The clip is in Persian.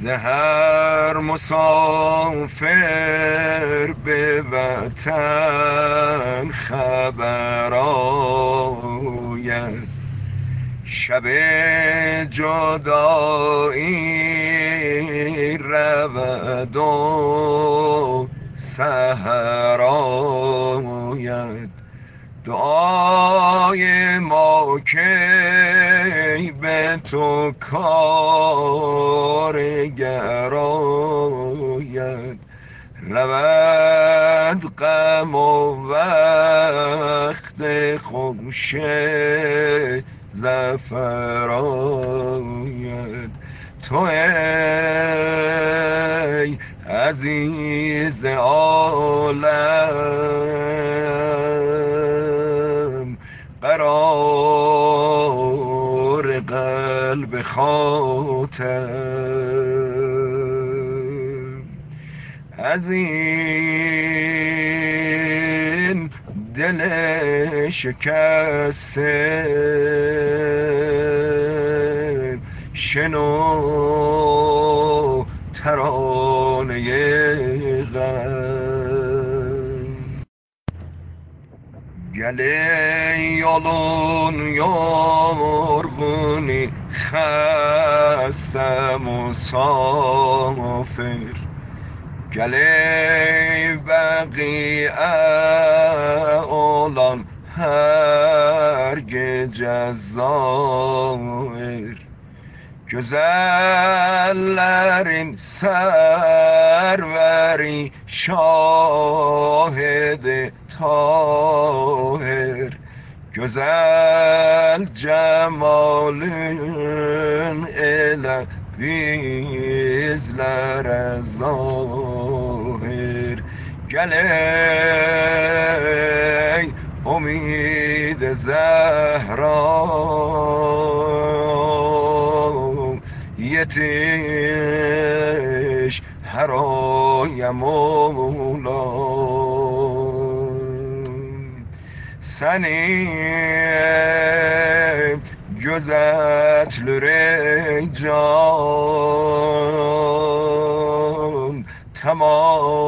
زهر مسافر به وطن خبر آید، شب جدایی رود و سحر آید. دعای ما که به تو کارگر آید، رود غم و وقت خوش ظفر آید. تو ای عزیز عالم، قرار قلب خاطر، از این دل شکسته شنو ترانه غم. گله یالون یارغونی خسته مسافر، گله بقیه اولان هرگ جزایر. Güzellerin serveri şahidi tahir, güzel cemalün ile bizlere zahir. Gel ey umid Zehra, yetiş her oya Mevlam. Seni gözetler ey can, tamam